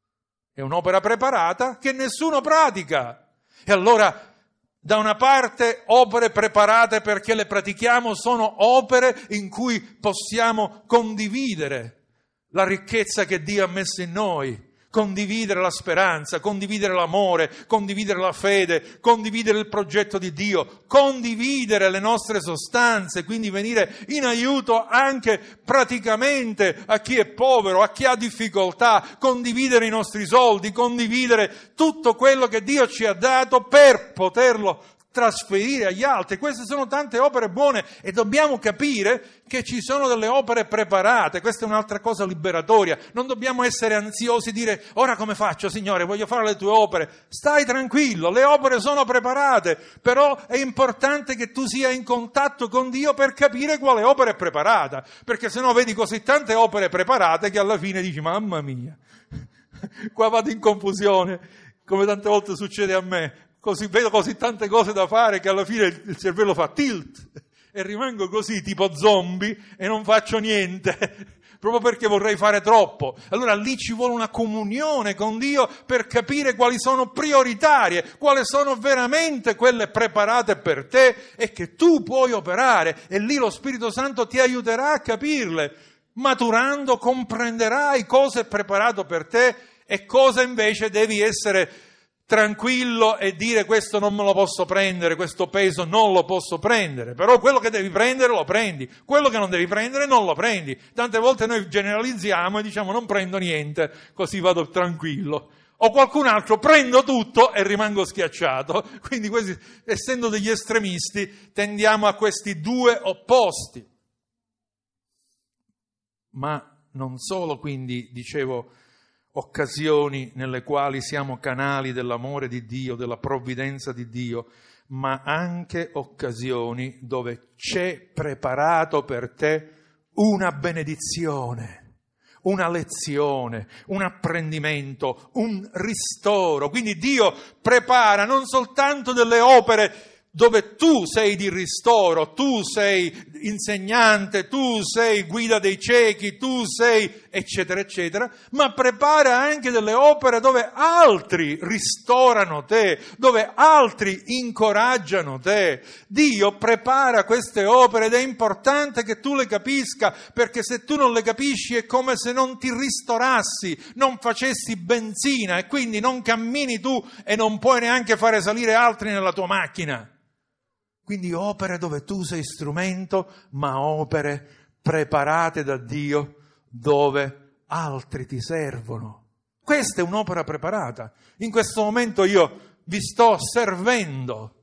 È un'opera preparata che nessuno pratica. E allora, da una parte, opere preparate perché le pratichiamo sono opere in cui possiamo condividere la ricchezza che Dio ha messo in noi, condividere la speranza, condividere l'amore, condividere la fede, condividere il progetto di Dio, condividere le nostre sostanze, quindi venire in aiuto anche praticamente a chi è povero, a chi ha difficoltà, condividere i nostri soldi, condividere tutto quello che Dio ci ha dato per poterlo trasferire agli altri. Queste sono tante opere buone e dobbiamo capire che ci sono delle opere preparate. Questa è un'altra cosa liberatoria. Non dobbiamo essere ansiosi, dire ora come faccio Signore, voglio fare le tue opere. Stai tranquillo, le opere sono preparate, però è importante che tu sia in contatto con Dio per capire quale opera è preparata, perché sennò vedi così tante opere preparate che alla fine dici mamma mia, qua vado in confusione, come tante volte succede a me. Vedo così tante cose da fare che alla fine il cervello fa tilt e rimango così tipo zombie e non faccio niente, proprio perché vorrei fare troppo. Allora lì ci vuole una comunione con Dio per capire quali sono prioritarie, quali sono veramente quelle preparate per te e che tu puoi operare, e lì lo Spirito Santo ti aiuterà a capirle. Maturando comprenderai cosa è preparato per te e cosa invece devi essere tranquillo e dire questo non me lo posso prendere, questo peso non lo posso prendere, però quello che devi prendere lo prendi, quello che non devi prendere non lo prendi. Tante volte noi generalizziamo e diciamo non prendo niente, così vado tranquillo. O qualcun altro prendo tutto e rimango schiacciato. Quindi questi, essendo degli estremisti, tendiamo a questi due opposti. Ma non solo, quindi, dicevo, occasioni nelle quali siamo canali dell'amore di Dio, della provvidenza di Dio, ma anche occasioni dove c'è preparato per te una benedizione, una lezione, un apprendimento, un ristoro. Quindi Dio prepara non soltanto delle opere dove tu sei di ristoro, tu sei insegnante, tu sei guida dei ciechi, tu sei eccetera eccetera, ma prepara anche delle opere dove altri ristorano te, dove altri incoraggiano te. Dio prepara queste opere ed è importante che tu le capisca, perché se tu non le capisci è come se non ti ristorassi, non facessi benzina e quindi non cammini tu e non puoi neanche fare salire altri nella tua macchina. Quindi opere dove tu sei strumento, ma opere preparate da Dio dove altri ti servono. Questa è un'opera preparata. In questo momento io vi sto servendo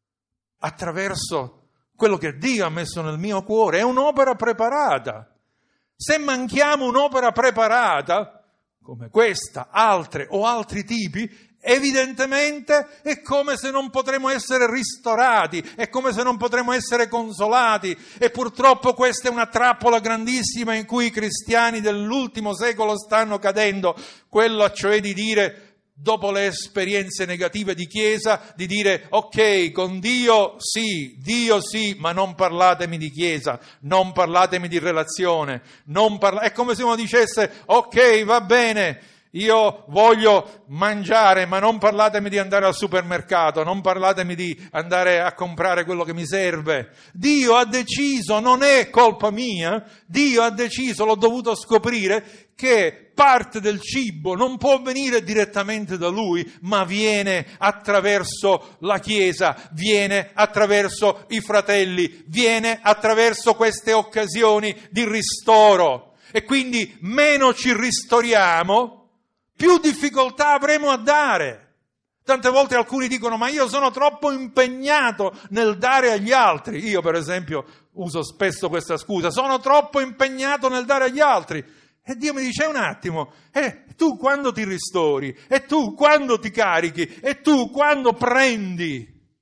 attraverso quello che Dio ha messo nel mio cuore. È un'opera preparata. Se manchiamo un'opera preparata, come questa, altre o altri tipi, evidentemente è come se non potremo essere ristorati, è come se non potremo essere consolati, e purtroppo questa è una trappola grandissima in cui i cristiani dell'ultimo secolo stanno cadendo, quello cioè di dire, dopo le esperienze negative di Chiesa, di dire ok, con Dio sì, ma non parlatemi di Chiesa, non parlatemi di relazione, è come se uno dicesse ok, va bene, io voglio mangiare, ma non parlatemi di andare al supermercato, non parlatemi di andare a comprare quello che mi serve. Dio ha deciso, non è colpa mia, Dio ha deciso, l'ho dovuto scoprire, che parte del cibo non può venire direttamente da Lui, ma viene attraverso la Chiesa, viene attraverso i fratelli, viene attraverso queste occasioni di ristoro. E quindi meno ci ristoriamo, più difficoltà avremo a dare. Tante volte alcuni dicono, ma io sono troppo impegnato nel dare agli altri. Io per esempio uso spesso questa scusa, sono troppo impegnato nel dare agli altri. E Dio mi dice, un attimo, tu quando ti ristori? E tu quando ti carichi? E tu quando prendi?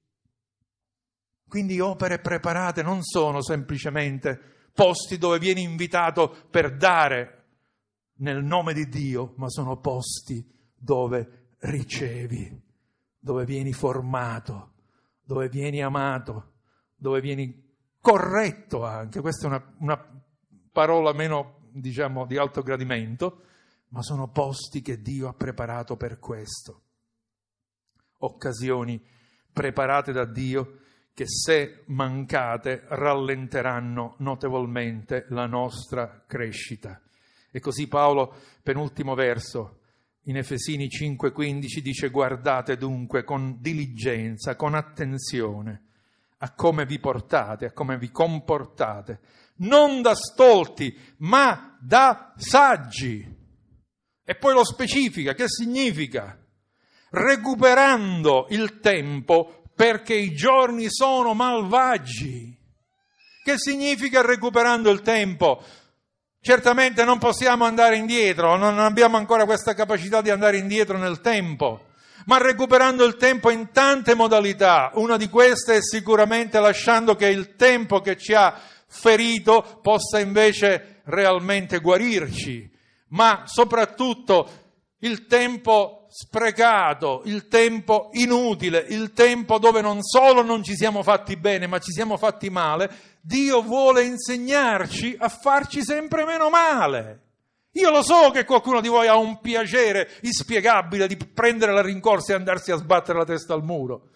Quindi opere preparate non sono semplicemente posti dove vieni invitato per dare nel nome di Dio, ma sono posti dove ricevi, dove vieni formato, dove vieni amato, dove vieni corretto anche. Questa è una parola meno, diciamo, di alto gradimento, ma sono posti che Dio ha preparato per questo. Occasioni preparate da Dio che, se mancate, rallenteranno notevolmente la nostra crescita. E così Paolo, penultimo verso, in Efesini 5,15 dice: guardate dunque con diligenza, con attenzione a come vi portate, a come vi comportate, non da stolti, ma da saggi. E poi lo specifica. Che significa? Recuperando il tempo perché i giorni sono malvagi. Che significa recuperando il tempo? Certamente non possiamo andare indietro, non abbiamo ancora questa capacità di andare indietro nel tempo, ma recuperando il tempo in tante modalità. Una di queste è sicuramente lasciando che il tempo che ci ha ferito possa invece realmente guarirci, ma soprattutto il tempo sprecato, il tempo inutile, il tempo dove non solo non ci siamo fatti bene, ma ci siamo fatti male. Dio vuole insegnarci a farci sempre meno male. Io lo so che qualcuno di voi ha un piacere inspiegabile di prendere la rincorsa e andarsi a sbattere la testa al muro.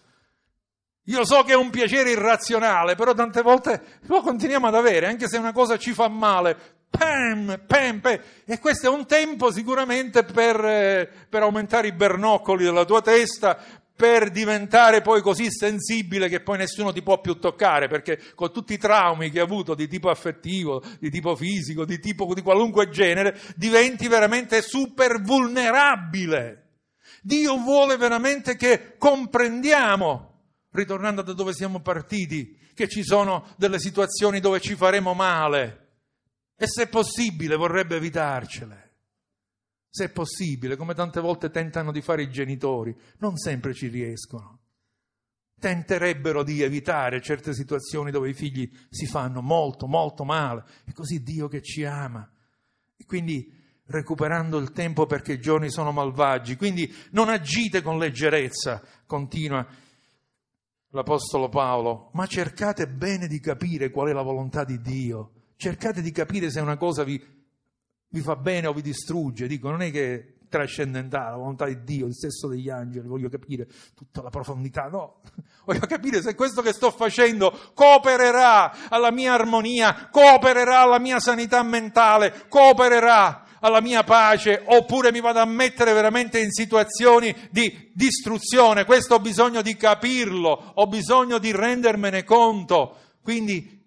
Io so che è un piacere irrazionale, però tante volte lo continuiamo ad avere, anche se una cosa ci fa male. Pam, pam, pam. E questo è un tempo sicuramente per aumentare i bernoccoli della tua testa, per diventare poi così sensibile che poi nessuno ti può più toccare, perché con tutti i traumi che hai avuto di tipo affettivo, di tipo fisico, di tipo di qualunque genere, diventi veramente super vulnerabile. Dio vuole veramente che comprendiamo, ritornando da dove siamo partiti, che ci sono delle situazioni dove ci faremo male e, se possibile, vorrebbe evitarcele. Se è possibile, come tante volte tentano di fare i genitori, non sempre ci riescono. Tenterebbero di evitare certe situazioni dove i figli si fanno molto, molto male. È così Dio che ci ama. E quindi recuperando il tempo perché i giorni sono malvagi. Quindi non agite con leggerezza, continua l'Apostolo Paolo, ma cercate bene di capire qual è la volontà di Dio. Cercate di capire se una cosa vi fa bene o vi distrugge. Dico, non è che è trascendentale, la volontà di Dio, il sesso degli angeli, voglio capire tutta la profondità, no. Voglio capire se questo che sto facendo coopererà alla mia armonia, coopererà alla mia sanità mentale, coopererà alla mia pace, oppure mi vado a mettere veramente in situazioni di distruzione. Questo ho bisogno di capirlo, ho bisogno di rendermene conto. Quindi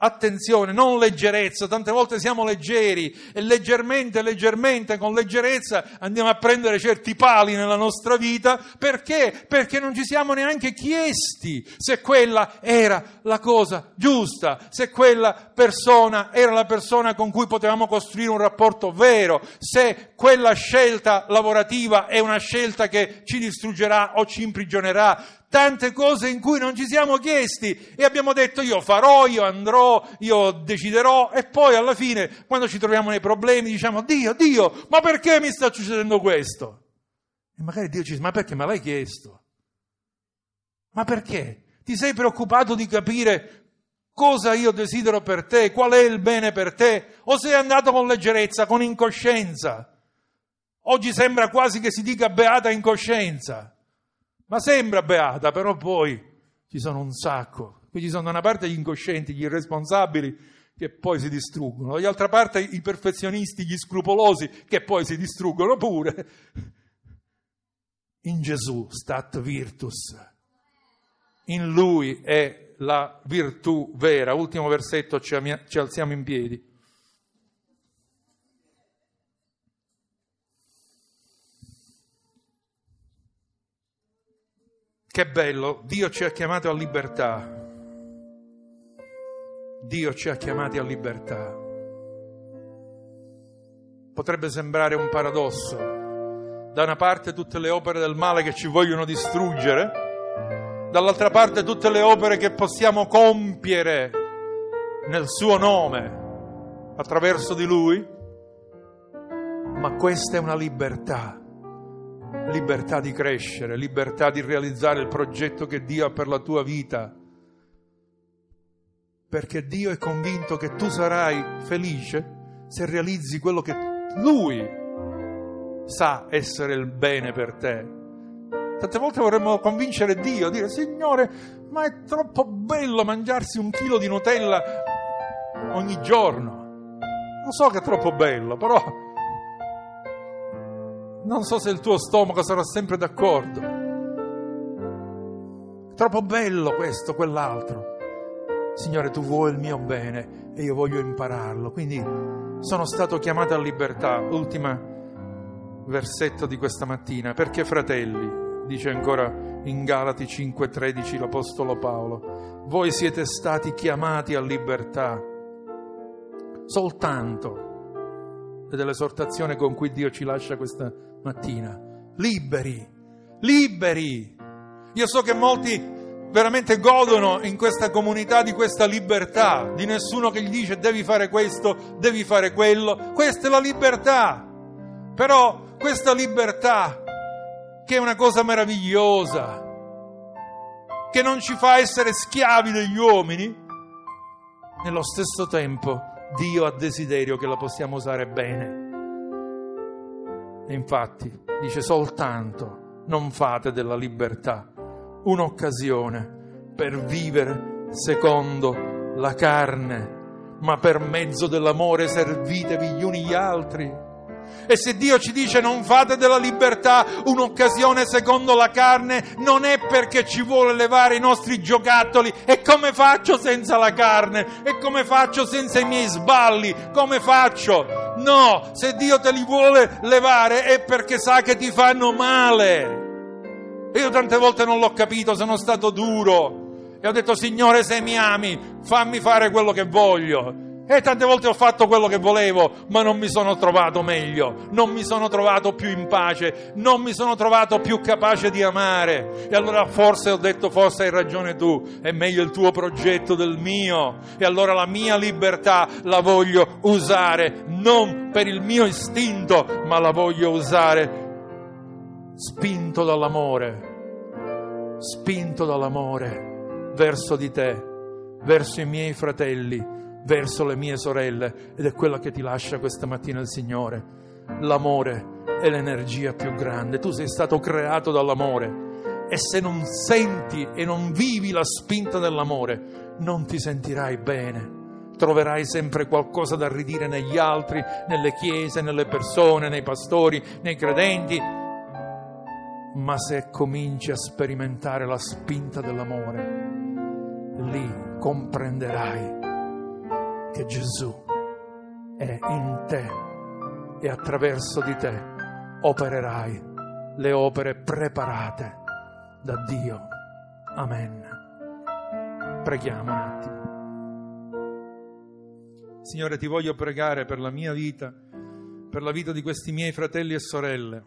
Attenzione, non leggerezza, tante volte siamo leggeri e leggermente, con leggerezza andiamo a prendere certi pali nella nostra vita. Perché? Perché non ci siamo neanche chiesti se quella era la cosa giusta, se quella persona era la persona con cui potevamo costruire un rapporto vero, se quella scelta lavorativa è una scelta che ci distruggerà o ci imprigionerà. Tante cose in cui non ci siamo chiesti e abbiamo detto io farò, io andrò, io deciderò, e poi alla fine quando ci troviamo nei problemi diciamo Dio, ma perché mi sta succedendo questo? E magari Dio ci dice, ma perché me l'hai chiesto? Ma perché? Ti sei preoccupato di capire cosa io desidero per te, qual è il bene per te, o sei andato con leggerezza, con incoscienza? Oggi sembra quasi che si dica beata incoscienza. Ma sembra beata, però poi ci sono un sacco. Qui ci sono da una parte gli incoscienti, gli irresponsabili, che poi si distruggono. Dall'altra parte i perfezionisti, gli scrupolosi, che poi si distruggono pure. In Gesù stat virtus. In Lui è la virtù vera. Ultimo versetto, ci alziamo in piedi. Che bello, Dio ci ha chiamato a libertà. Dio ci ha chiamati a libertà. Potrebbe sembrare un paradosso. Da una parte tutte le opere del male che ci vogliono distruggere, dall'altra parte tutte le opere che possiamo compiere nel suo nome, attraverso di Lui. Ma questa è una libertà. Libertà di crescere, libertà di realizzare il progetto che Dio ha per la tua vita. Perché Dio è convinto che tu sarai felice se realizzi quello che Lui sa essere il bene per te. Tante volte vorremmo convincere Dio, dire Signore, ma è troppo bello mangiarsi 1 chilo di Nutella ogni giorno. Lo so che è troppo bello, però non so se il tuo stomaco sarà sempre d'accordo. È troppo bello questo, quell'altro. Signore, tu vuoi il mio bene e io voglio impararlo. Quindi sono stato chiamato a libertà. Ultimo versetto di questa mattina. Perché fratelli, dice ancora in Galati 5,13 l'Apostolo Paolo, voi siete stati chiamati a libertà soltanto. Ed è l'esortazione con cui Dio ci lascia questa mattina. Liberi. Io so che molti veramente godono in questa comunità di questa libertà, di nessuno che gli dice devi fare questo, devi fare quello. Questa è la libertà. Però questa libertà, che è una cosa meravigliosa, che non ci fa essere schiavi degli uomini, nello stesso tempo Dio ha desiderio che la possiamo usare bene. E infatti dice soltanto non fate della libertà un'occasione per vivere secondo la carne, ma per mezzo dell'amore servitevi gli uni gli altri. E se Dio ci dice non fate della libertà un'occasione secondo la carne, non è perché ci vuole levare i nostri giocattoli. E come faccio senza la carne? E come faccio senza i miei sballi? Come faccio? No, se Dio te li vuole levare è perché sa che ti fanno male. E io tante volte non l'ho capito, sono stato duro e ho detto Signore, se mi ami fammi fare quello che voglio. E tante volte ho fatto quello che volevo, ma non mi sono trovato meglio, non mi sono trovato più in pace, non mi sono trovato più capace di amare. E allora forse ho detto, forse hai ragione tu, è meglio il tuo progetto del mio. E allora la mia libertà la voglio usare non per il mio istinto, ma la voglio usare spinto dall'amore verso di te, verso i miei fratelli, verso le mie sorelle. Ed è quella che ti lascia questa mattina il Signore. L'amore è l'energia più grande. Tu sei stato creato dall'amore e se non senti e non vivi la spinta dell'amore non ti sentirai bene. Troverai sempre qualcosa da ridire negli altri, nelle chiese, nelle persone, nei pastori, nei credenti. Ma se cominci a sperimentare la spinta dell'amore, lì comprenderai che Gesù è in te e attraverso di te opererai le opere preparate da Dio. Amen. Preghiamo un attimo. Signore, ti voglio pregare per la mia vita, per la vita di questi miei fratelli e sorelle.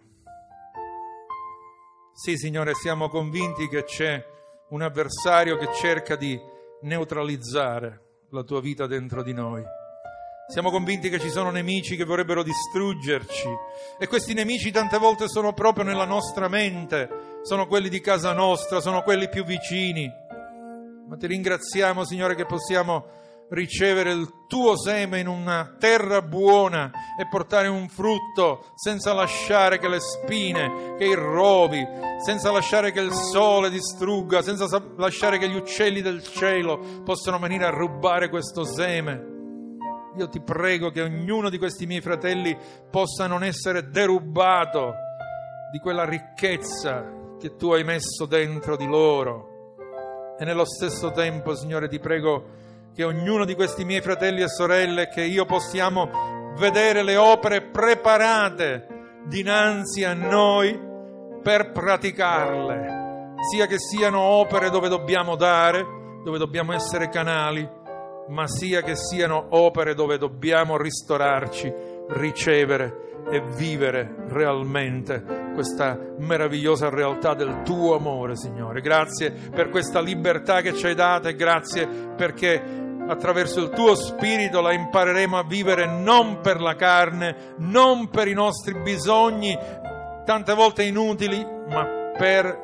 Sì, Signore, siamo convinti che c'è un avversario che cerca di neutralizzare la tua vita dentro di noi. Siamo convinti che ci sono nemici che vorrebbero distruggerci e questi nemici tante volte sono proprio nella nostra mente, sono quelli di casa nostra, sono quelli più vicini. Ma ti ringraziamo, Signore, che possiamo ricevere il tuo seme in una terra buona e portare un frutto senza lasciare che le spine, che i rovi, senza lasciare che il sole distrugga, senza lasciare che gli uccelli del cielo possano venire a rubare questo seme. Io ti prego che ognuno di questi miei fratelli possa non essere derubato di quella ricchezza che tu hai messo dentro di loro. E nello stesso tempo, Signore, ti prego che ognuno di questi miei fratelli e sorelle, che io possiamo vedere le opere preparate dinanzi a noi per praticarle, sia che siano opere dove dobbiamo dare, dove dobbiamo essere canali, ma sia che siano opere dove dobbiamo ristorarci, ricevere e vivere realmente questa meravigliosa realtà del tuo amore, Signore. Grazie per questa libertà che ci hai data e grazie perché attraverso il tuo Spirito la impareremo a vivere non per la carne, non per i nostri bisogni, tante volte inutili, ma per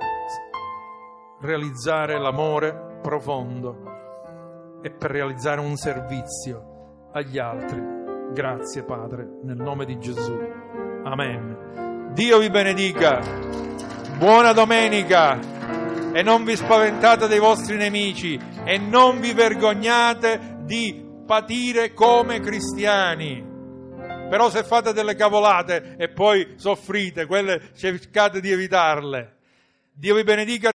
realizzare l'amore profondo e per realizzare un servizio agli altri. Grazie, Padre, nel nome di Gesù. Amen. Dio vi benedica. Buona domenica. E non vi spaventate dei vostri nemici e non vi vergognate di patire come cristiani. Però se fate delle cavolate e poi soffrite, quelle cercate di evitarle. Dio vi benedica.